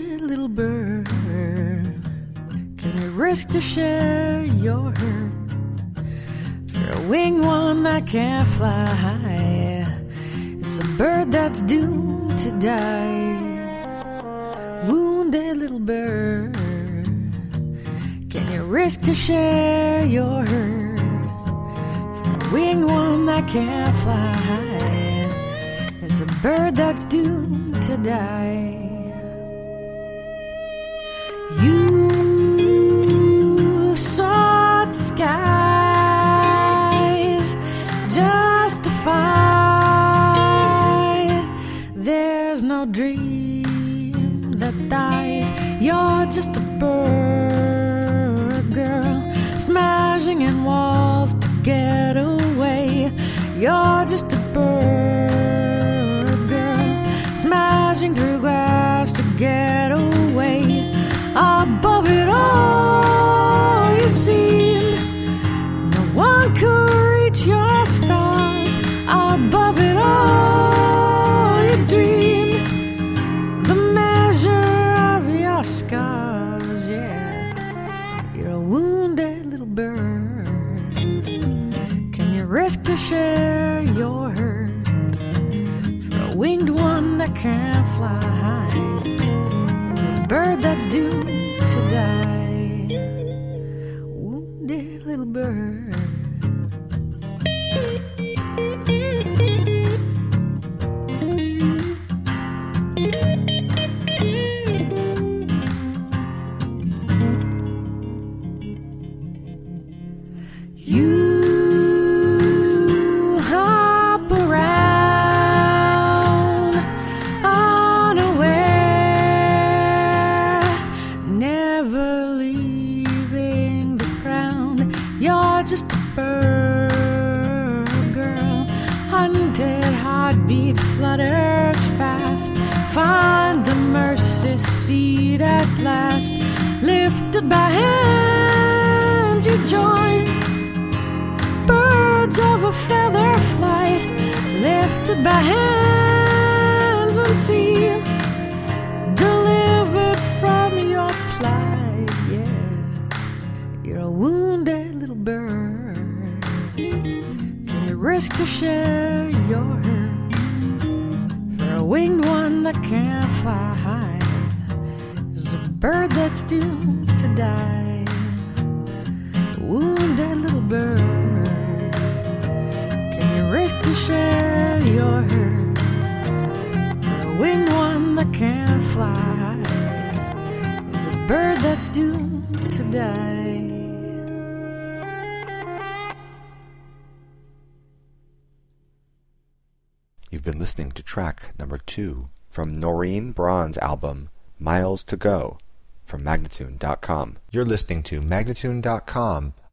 Wounded little bird, can you risk to share your hurt? For a winged one that can't fly, it's a bird that's doomed to die. Wounded little bird, can you risk to share your hurt? For a winged one that can't fly, it's a bird that's doomed to die. You sought the skies justified. There's no dream that dies. You're just a bird, girl, smashing in walls to get away. You're just a bird, girl, smashing through glass to get away. Above it all, you seemed no one could reach your stars. Above it all, you dreamed the measure of your scars. Yeah, you're a wounded little bird. Can you risk to share your hurt? For a winged one that can't fly is a bird that's doomed to die. Wounded little bird. You hop around unaware, never leaving the ground. You're just a bird, girl, hunted, heartbeat flutters fast. Find the mercy seat at last. Lifted by hands you join, birds of a feather flight. Lifted by hands unseen, delivered from your plight. Yeah, you're a wounded little bird. Can you risk to share your hurt? For a winged one that can't fly high is a bird that's doomed to die. Wounded little bird, can you risk to share your hurt? For a winged one that can't fly is a bird that's doomed to die. You've been listening to track number 2 from Noreen Braun's album Miles to Go from Magnatune.com. You're listening to Magnatune.com